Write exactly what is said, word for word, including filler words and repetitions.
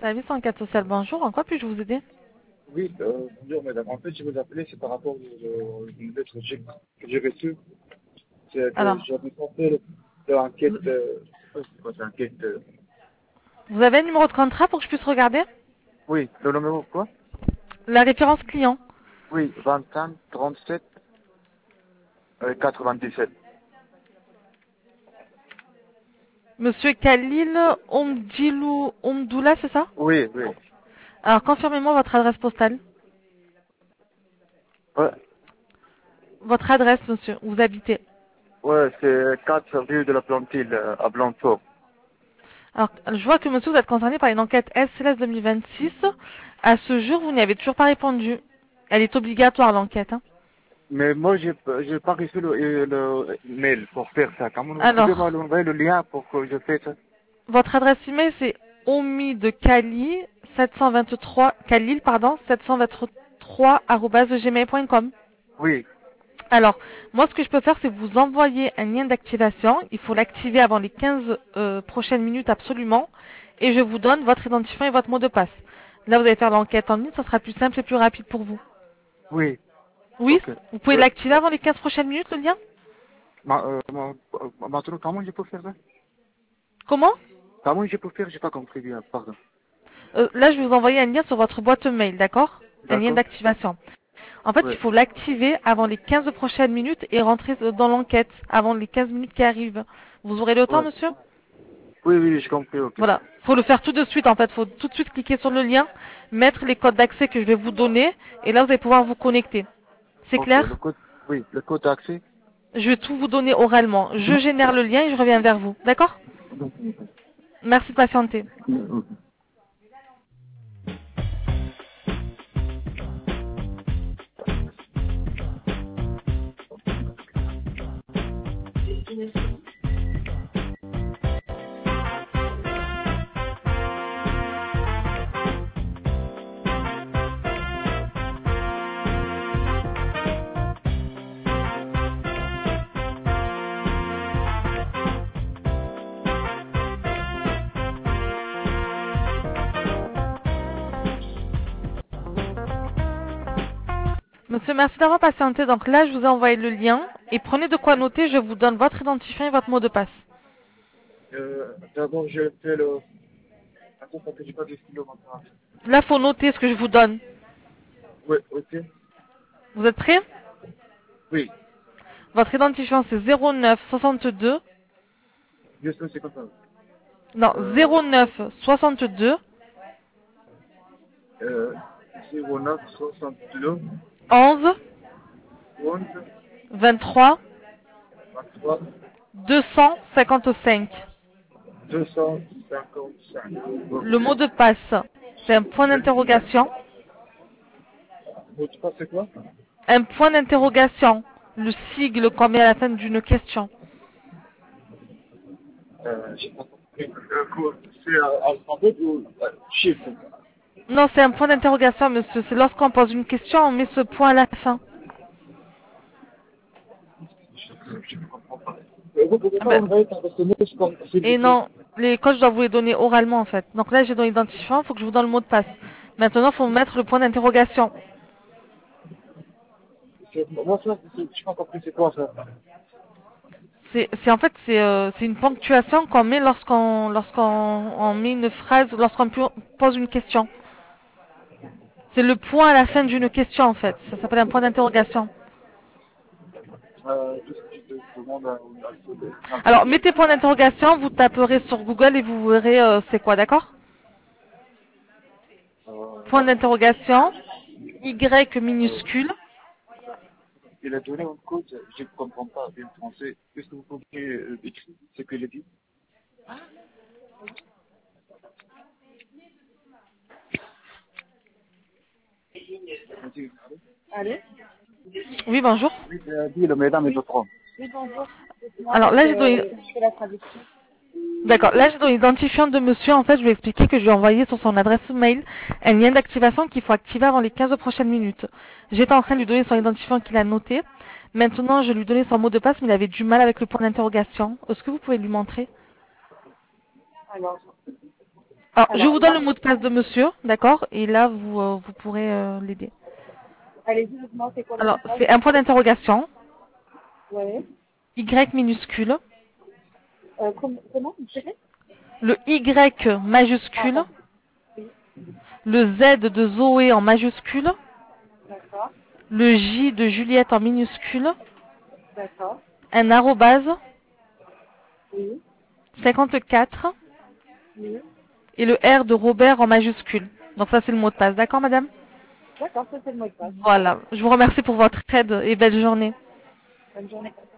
Service enquête sociale, bonjour. En quoi puis-je vous aider? Oui, euh, bonjour madame. En fait, je vous appelais, c'est par rapport aux une lettre que j'ai que j'ai reçue. C'est que Alors, j'avais tenté l'enquête, vous euh, c'est quoi, c'est l'enquête, euh, vous avez un numéro de contrat pour que je puisse regarder? oui, le numéro quoi? La référence client. Oui, vingt-cinq, trente-sept, euh, quatre-vingt-dix-sept. Monsieur Khalil Omdilou Omdoula, c'est ça? Oui, oui. Alors, confirmez-moi votre adresse postale. Ouais, Votre adresse, monsieur, où vous habitez. ouais, c'est quatre rue de la Plantille, euh, à Blanchot. Alors, je vois que monsieur, vous êtes concerné par une enquête S L S deux mille vingt-six. À ce jour, vous n'y avez toujours pas répondu. Elle est obligatoire, l'enquête, hein. Mais moi, j'ai pas- j'ai pas reçu le, euh, le mail pour faire ça. Comment vous pouvez Alors, m'envoyer le lien pour que je fasse ça? votre adresse email, c'est omi de Kali sept cent vingt-trois, Khalil, pardon, sept cent vingt-trois arobase gmail point com. Oui, Alors, moi, ce que je peux faire, c'est vous envoyer un lien d'activation. Il faut l'activer avant les quinze euh, prochaines minutes absolument. Et je vous donne votre identifiant et votre mot de passe. Là, vous allez faire l'enquête en ligne. Ça sera plus simple et plus rapide pour vous. oui, Oui, ok. vous pouvez Euh, l'activer avant les quinze prochaines minutes, le lien? ma, euh, ma, ma- maintenant, comment je peux faire ça? Comment? Comment je peux faire? J'ai pas compris bien, pardon. Euh, Là, je vais vous envoyer un lien sur votre boîte mail, d'accord? Un lien D'accord? d'activation. En fait, il Ouais. faut l'activer avant les quinze prochaines minutes et rentrer dans l'enquête avant les quinze minutes qui arrivent. Vous aurez le temps, Ouais. monsieur? Oui, oui, j'ai compris, ok. Voilà, faut le faire tout de suite en fait, faut tout de suite cliquer sur le lien, mettre les codes d'accès que je vais vous donner et là vous allez pouvoir vous connecter. C'est Ok, le clair? code, oui, le code d'accès. Je vais tout vous donner oralement. Je génère le lien et je reviens vers vous. D'accord? Merci de patienter. Monsieur, merci d'avoir patienté. Donc là, je vous ai envoyé le lien et prenez de quoi noter. Je vous donne votre identifiant et votre mot de passe. Euh, d'abord, je fais le... Attends, parce que j'ai pas de stylo maintenant. Là, faut noter ce que je vous donne. Oui, ok. Vous êtes prêts? Oui, Votre identifiant, c'est zéro neuf soixante-deux. juste c'est comme ça. Non, Euh, zéro neuf soixante-deux euh, zéro neuf soixante-deux, onze onze, vingt-trois vingt-trois, deux cent cinquante-cinq. deux cent cinquante-cinq. Le mot Ok. de passe, c'est un point d'interrogation. Mot de passe, c'est quoi? Un point d'interrogation. Le sigle qu'on met à la fin d'une question. Euh, j'ai pas compris. Euh, quoi? C'est euh, alphabet ou euh, chiffre? Non, c'est un point d'interrogation, monsieur. C'est lorsqu'on pose une question, on met ce point à la fin. Je ne comprends pas. Euh, Vous pouvez Ah pas ben, envoyer par S M S, comme- s'il vous et plaît? non, les codes, je dois vous les donner oralement, en fait. Donc là, j'ai donné l'identifiant, il faut que je vous donne le mot de passe. Maintenant, il faut mettre le point d'interrogation. C'est- Moi, ça, c'est- je n'ai pas compris, c'est quoi ça? C'est, c'est en fait, c'est, euh, c'est une ponctuation qu'on met lorsqu'on, lorsqu'on on met une phrase, lorsqu'on pu- pose une question. C'est le point à la fin d'une question, en fait. Ça s'appelle un point d'interrogation. Euh, juste, je te demande un alphabet. Alors, mettez point d'interrogation, vous taperez sur Google et vous verrez euh, c'est quoi, d'accord? Euh, Point d'interrogation, Y minuscule. il a donné un code, je ne comprends pas bien français. Est-ce que vous pouvez euh, écrire ce qu'il a dit? Vas-y. Allez. Oui, bonjour. Oui, il a dit le mesdames et le front. Oui, bonjour. Moi, en Alors fait, là, j'ai donné... euh, je fais la traduction. D'accord, là, j'ai donné l'identifiant de monsieur. En fait, je vais expliquer que je lui ai envoyé sur son adresse mail un lien d'activation qu'il faut activer avant les quinze prochaines minutes. J'étais en train de lui donner son identifiant qu'il a noté. Maintenant, je lui donnais son mot de passe, mais il avait du mal avec le point d'interrogation. Est-ce que vous pouvez lui montrer? Alors, Alors, je Alors, vous donne là, le mot de passe de monsieur, d'accord? Et là, vous, euh, vous pourrez euh, l'aider. allez-y, dites-moi, c'est quoi le Alors, message? c'est un point d'interrogation, Ouais. Y minuscule, Euh, com- comment vous dites? le Y Ah, majuscule, pardon. Oui, le Z de Zoé en majuscule, d'accord, le J de Juliette en minuscule, d'accord, un arrobase, oui, cinquante-quatre, oui. et le R de Robert en majuscule. Donc ça, c'est le mot de passe. D'accord, madame? D'accord, ça c'est le mot de passe. Voilà. Je vous remercie pour votre aide et belle journée. Bonne journée.